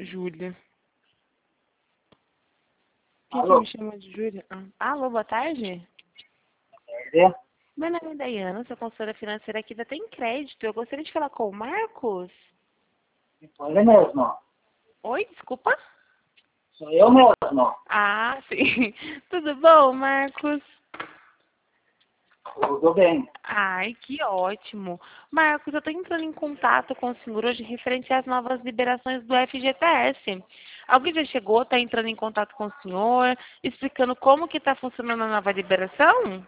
Júlia. Quem que Alô? me chama de Júlia? Alô, boa tarde. É? Meu nome é Dayana, sou consultora financeira aqui da Tem Crédito. Eu gostaria de falar com o Marcos. Sou ele mesmo. Oi, desculpa? Sou eu mesmo. Ah, sim. Tudo bom, Marcos? Tudo bem. Ai, que ótimo. Marcos, eu estou entrando em contato com o senhor hoje referente às novas liberações do FGTS. Alguém já chegou, está entrando em contato com o senhor, explicando como que está funcionando a nova liberação?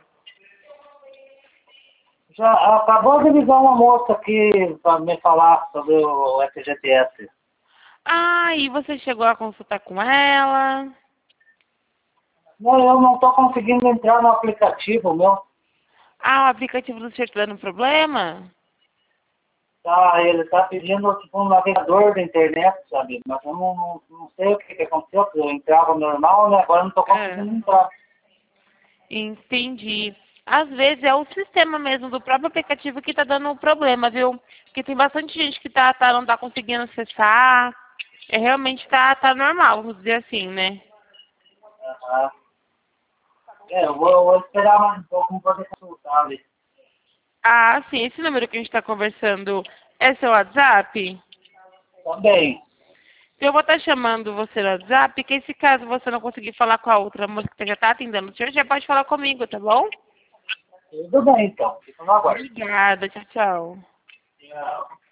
Já acabou de ligar uma moça aqui para me falar sobre o FGTS. Ah, e você chegou a consultar com ela? Não, eu não estou conseguindo entrar no aplicativo, meu. Ah, o aplicativo do senhor está dando problema? Tá, ele está pedindo tipo, um navegador da internet, sabe? Mas eu não sei o que aconteceu, porque eu entrava normal, né? Agora eu não estou É. conseguindo entrar. Entendi. Às vezes é o sistema mesmo do próprio aplicativo que está dando problema, viu? Porque tem bastante gente que não está conseguindo acessar. Realmente tá normal, vamos dizer assim, né? Aham. Eu vou esperar mais um pouco para poder consultar ali. Ah, sim, esse número que a gente está conversando é seu WhatsApp? Também. Eu vou estar chamando você no WhatsApp, que se caso você não conseguir falar com a outra moça que já está atendendo o senhor, já pode falar comigo, tá bom? Tudo bem, então. Fica no aguardo. Obrigada, tchau, tchau. Tchau.